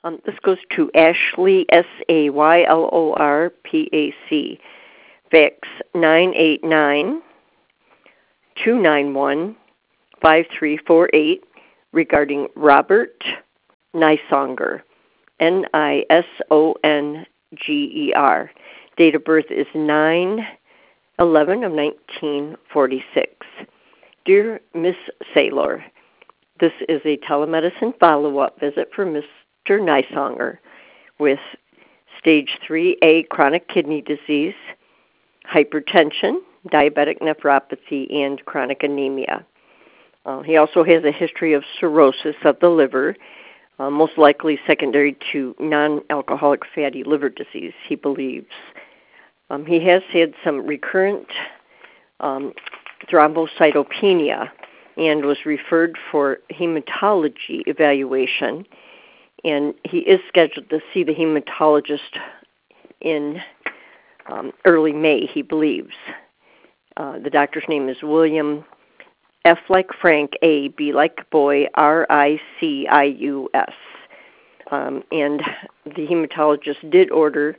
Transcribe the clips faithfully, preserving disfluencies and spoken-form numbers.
Um, this goes to Ashley, S A Y L O R P A C, fax nine eight nine, two nine one, five three four eight, regarding Robert Nisonger, N I S O N G E R. Date of birth is nine eleven of nineteen forty-six. Dear Miss Saylor, this is a telemedicine follow-up visit for Mister Nisonger with stage three A chronic kidney disease, hypertension, diabetic nephropathy, and chronic anemia. Uh, he also has a history of cirrhosis of the liver, uh, most likely secondary to non-alcoholic fatty liver disease, he believes. Um, he has had some recurrent um, thrombocytopenia and was referred for hematology evaluation, and he is scheduled to see the hematologist in um, early May, he believes. Uh, the doctor's name is William F like Frank, A, B like boy, R I C I U S. Um, and the hematologist did order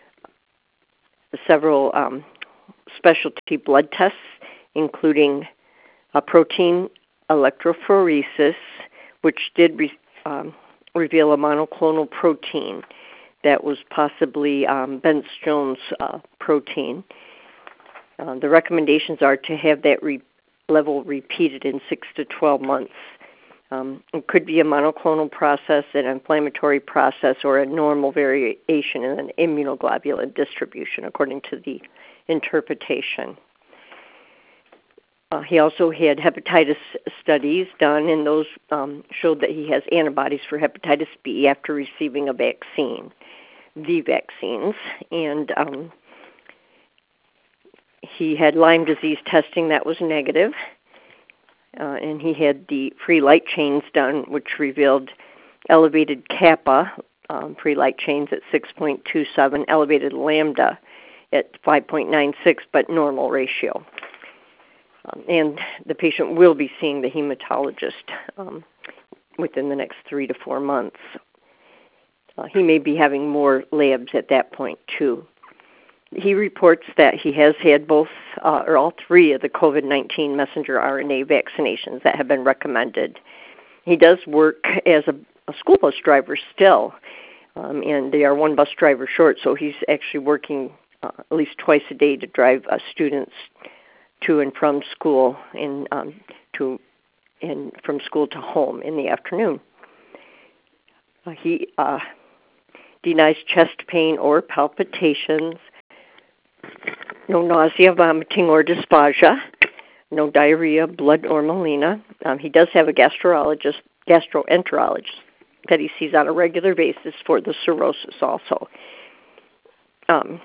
several um, specialty blood tests, including a protein electrophoresis, which did re- um, reveal a monoclonal protein that was possibly um, Bence-Jones uh, protein. Uh, the recommendations are to have that re- level repeated in six to twelve months. Um, it could be a monoclonal process, an inflammatory process, or a normal variation in an immunoglobulin distribution, according to the interpretation. Uh, he also had hepatitis studies done, and those um, showed that he has antibodies for hepatitis B after receiving a vaccine, the vaccines. And um, he had Lyme disease testing that was negative. Uh, and he had the free light chains done, which revealed elevated kappa, um, free light chains at six point two seven, elevated lambda at five point nine six, but normal ratio. Um, and the patient will be seeing the hematologist um, within the next three to four months. Uh, he may be having more labs at that point, too. He reports that he has had both uh, or all three of the COVID nineteen messenger R N A vaccinations that have been recommended. He does work as a, a school bus driver still, um, and they are one bus driver short, so he's actually working uh, at least twice a day to drive uh, students to and from school and um, to and from school to home in the afternoon. Uh, he uh, denies chest pain or palpitations. No nausea, vomiting, or dysphagia. No diarrhea, blood, or melena. Um, he does have a gastrologist, gastroenterologist that he sees on a regular basis for the cirrhosis also. Um,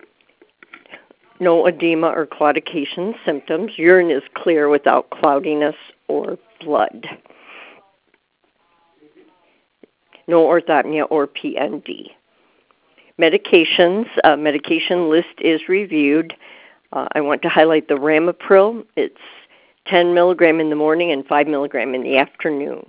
no edema or claudication symptoms. Urine is clear without cloudiness or blood. No orthopnea or P N D. Medications, uh, medication list is reviewed. Uh, I want to highlight the Ramipril. It's ten milligram in the morning and five milligram in the afternoon.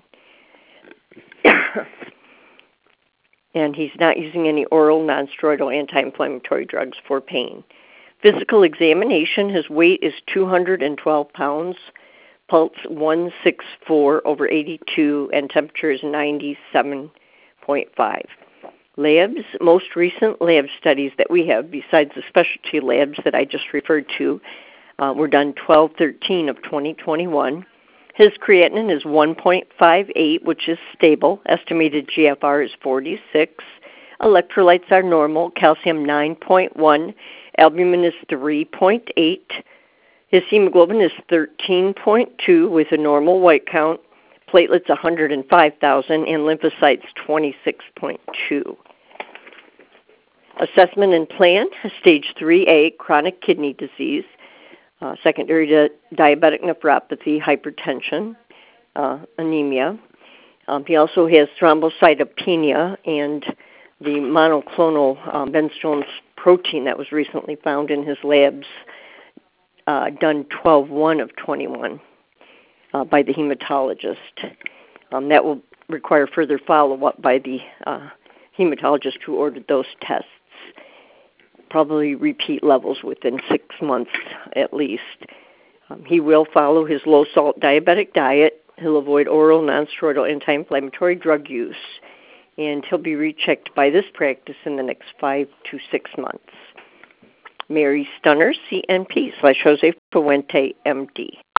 And he's not using any oral non-steroidal anti-inflammatory drugs for pain. Physical examination, his weight is two hundred twelve pounds, pulse one sixty-four over eighty-two, and temperature is ninety-seven point five. Labs, most recent lab studies that we have, besides the specialty labs that I just referred to, uh, were done twelve thirteen of twenty twenty-one. His creatinine is one point five eight, which is stable. Estimated G F R is forty-six. Electrolytes are normal. Calcium nine point one. Albumin is three point eight. His hemoglobin is thirteen point two with a normal white count. Platelets one hundred five thousand and lymphocytes twenty-six point two. Assessment and plan, stage three A, chronic kidney disease, uh, secondary to diabetic nephropathy, hypertension, uh, anemia. Um, he also has thrombocytopenia and the monoclonal um, Bence-Jones protein that was recently found in his labs, uh, done twelve one of twenty-one uh, by the hematologist. Um, that will require further follow-up by the uh, hematologist who ordered those tests. Probably repeat levels within six months at least. Um, he will follow his low-salt diabetic diet. He'll avoid oral non-steroidal anti-inflammatory drug use, and he'll be rechecked by this practice in the next five to six months. Mary Stunner, C N P slash Jose Fuente, M D.